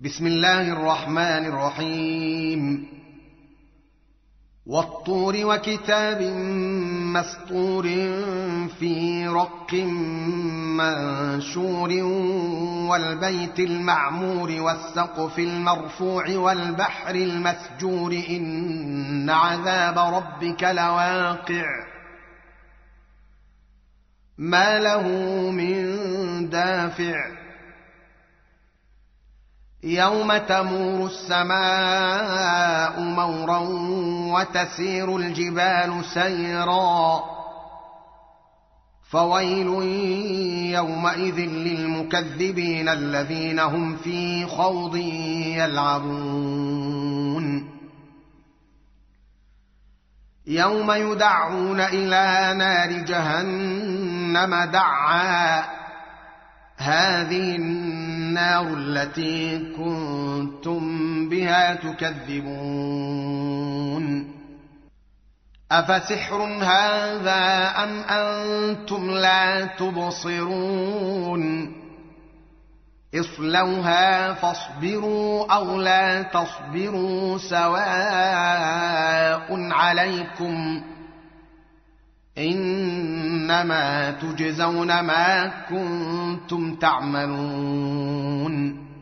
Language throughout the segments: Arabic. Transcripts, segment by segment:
بسم الله الرحمن الرحيم والطور وكتاب مسطور في رق منشور والبيت المعمور والسقف المرفوع والبحر المسجور إن عذاب ربك لواقع ما له من دافع يوم تمور السماء مورا وتسير الجبال سيرا فويل يومئذ للمكذبين الذين هم في خوض يلعبون يوم يدعون إلى نار جهنم دعا هذه النار التي كنتم بها تكذبون أفسحر هذا أم أنتم لا تبصرون اصلوها فاصبروا أو لا تصبروا سواء عليكم إنما تجزون ما كنتم تعملون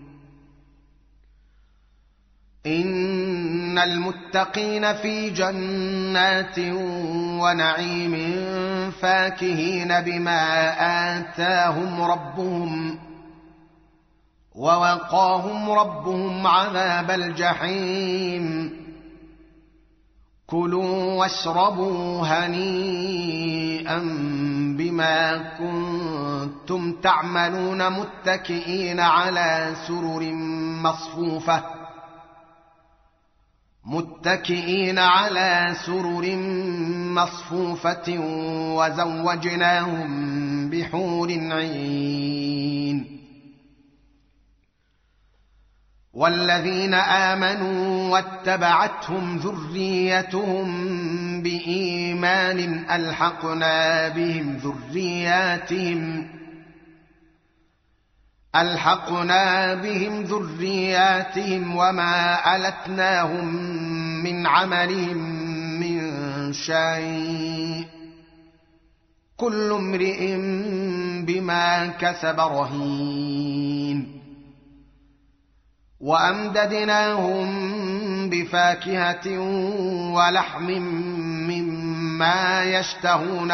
إن المتقين في جنات ونعيم فاكهين بما آتاهم ربهم ووقاهم ربهم عذاب الجحيم كلوا واشربوا هنيئا بما كنتم تعملون متكئين على سرر مصفوفة وزوجناهم بحور عين والذين آمنوا واتبعتهم ذريتهم بإيمان ألحقنا بهم ذرياتهم وما ألتناهم من عملهم من شيء كل امرئ بما كسب رهين وأمددناهم بفاكهة ولحم مما يشتهون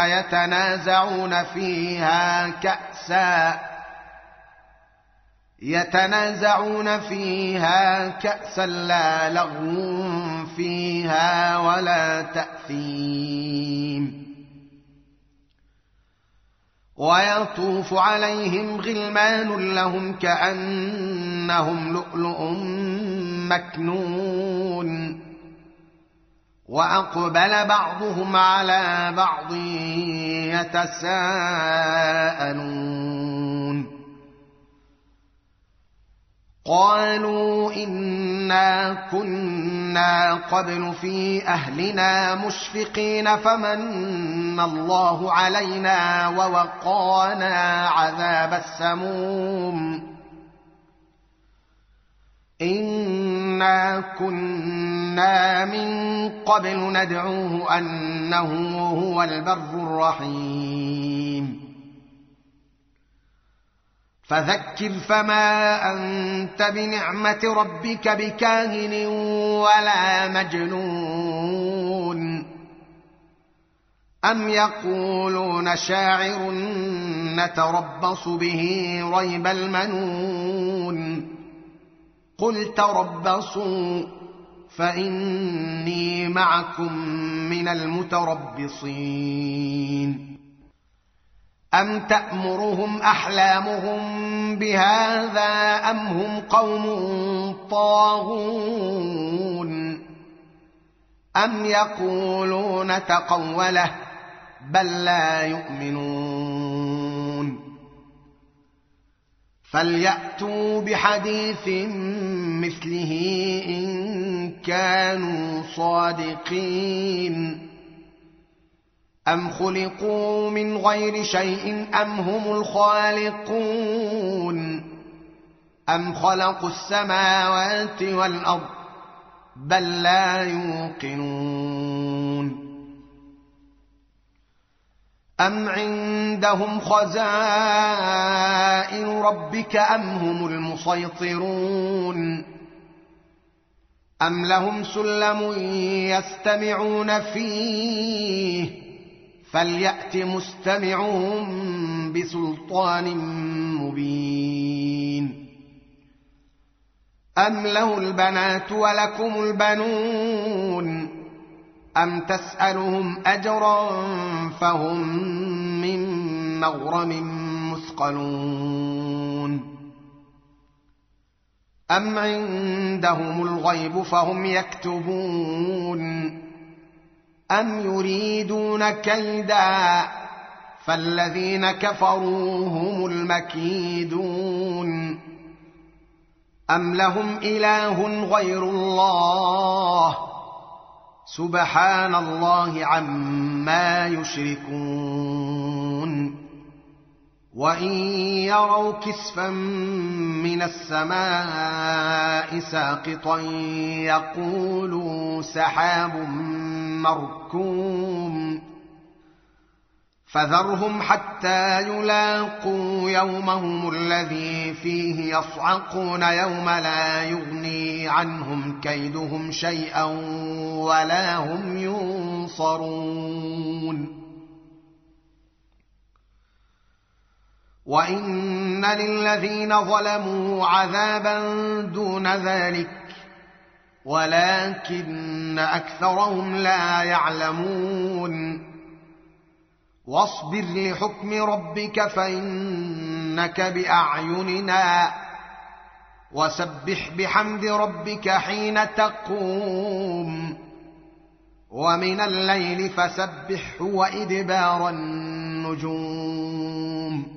يتنازعون فيها كأسا لا لغو فيها ولا تأثيم ويطوف عليهم غلمان لهم كأنهم لؤلؤ مكنون وأقبل بعضهم على بعض يتساءلون قالوا إنا كنا قبل في أهلنا مشفقين فمن الله علينا ووقانا عذاب السموم إنا كنا من قبل ندعوه أنه هو البر الرحيم فذكر فما أنت بنعمة ربك بكاهن ولا مجنون أم يقولون شاعر نتربص به ريب المنون قل تربصوا فإني معكم من المتربصين أم تأمرهم أحلامهم بهذا أم هم قوم طاغون أم يقولون تقوله بل لا يؤمنون فليأتوا بحديث مثله إن كانوا صادقين أم خلقوا من غير شيء أم هم الخالقون أم خلقوا السماوات والأرض بل لا يوقنون أم عندهم خزائن ربك أم هم المسيطرون أم لهم سلم يستمعون فيه فليأت مستمعهم بسلطان مبين أم له البنات ولكم البنون أم تسألهم أجرا فهم من مغرم مثقلون أم عندهم الغيب فهم يكتبون أم يريدون كيدا فالذين كفروا هم المكيدون أم لهم إله غير الله سبحان الله عما يشركون وإن يروا كسفا من السماء ساقطا يقولوا سحاب مركوم فذرهم حتى يلاقوا يومهم الذي فيه يصعقون يوم لا يغني عنهم كيدهم شيئا ولا هم ينصرون وإن للذين ظلموا عذابا دون ذلك ولكن أكثرهم لا يعلمون واصبر لحكم ربك فإنك بأعيننا وسبح بحمد ربك حين تقوم ومن الليل فسبحه وإدبار النجوم